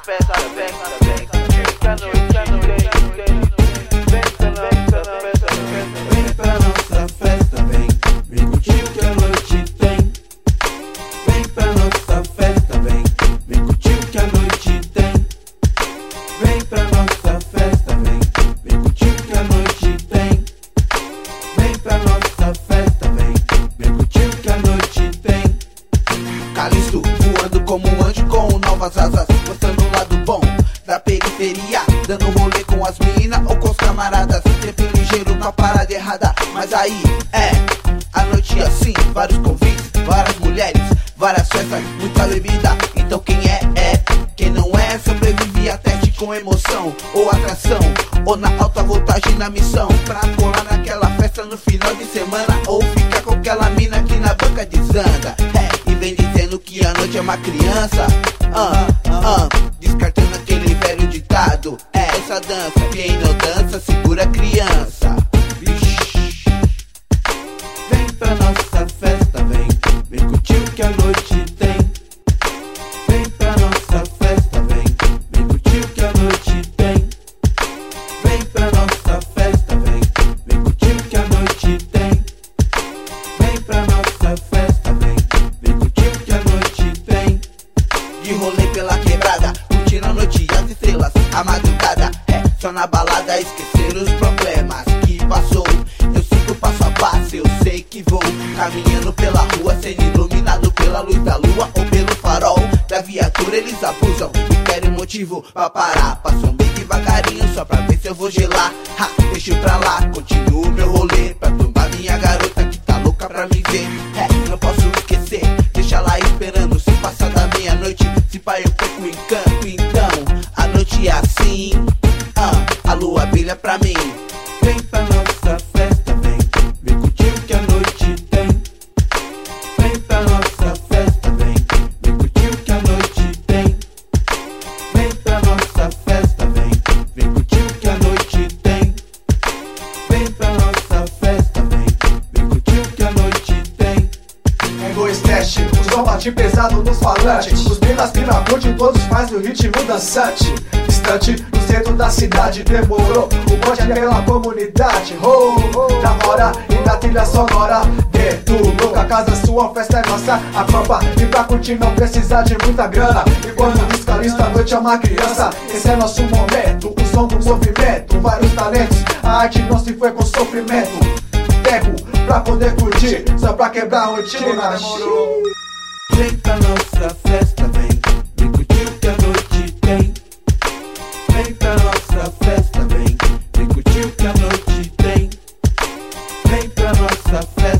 Calisto voando como um anjo com novas asas, mostrando o lado bom da periferia, dando rolê com as minas ou com os camaradas, sempre ligeiro com a parada errada. Mas aí a noite assim, vários convites, várias mulheres, várias festas, muita bebida. Então quem quem não sobrevive a teste com emoção ou atração, ou na alta voltagem na missão, pra colar naquela festa no final de semana, ou ficar com aquela mina que na banca desanda. E vem dizendo que a noite é uma criança, descartando aquele velho ditado. Essa dança, quem não dança segura a criança. Vem pra nossa festa, vem curtir o que a noite tem. Vem pra nossa festa, vem curtir o que a noite tem. Vem pra nossa festa, vem curtir o que a noite tem. Vem pra nossa festa, vem curtir o que a noite tem. De rolê pela quebrada, curtindo a noite e as estrelas, a madrugada. Só na balada esquecer os problemas que passou. Eu sigo passo a passo, eu sei que vou caminhando pela rua, sendo iluminado pela luz da lua ou pelo farol da viatura. Eles abusam e querem motivo pra parar, passam bem devagarinho só pra ver se eu vou gelar. Deixo pra lá, continuo meu rolê pra tombar minha garota que tá louca pra me ver. Não posso esquecer, deixa lá esperando. Se passar da meia-noite, se pá eu perco o encanto. Então a noite é assim, a lua brilha pra mim. Vem pra nossa festa, vem curtir o que a noite tem. Vem pra nossa festa, vem curtir o que a noite tem. Vem pra nossa festa, vem curtir o que a noite tem. Vem pra nossa festa, vem curtir o que a noite tem. Dois teste, o som bate pesado nos falantes. Os minas curte, todos faz o ritmo dançante. Distante, no centro da cidade, demorou. O bonde é pela comunidade. Da hora e da trilha sonora. Deturou, a casa sua, festa é nossa. A copa, e pra curtir não precisa de muita grana. E quando diz Calisto, a noite é uma criança. Esse é nosso momento, o som do movimento. Vários talentos, a arte não se foi com sofrimento. Tempo pra poder curtir, só pra quebrar a rotina. Demorou. Vem pra nossa festa, vem curtir o que a noite tem. Vem pra nossa festa, vem curtir o que a noite tem. Vem pra nossa festa.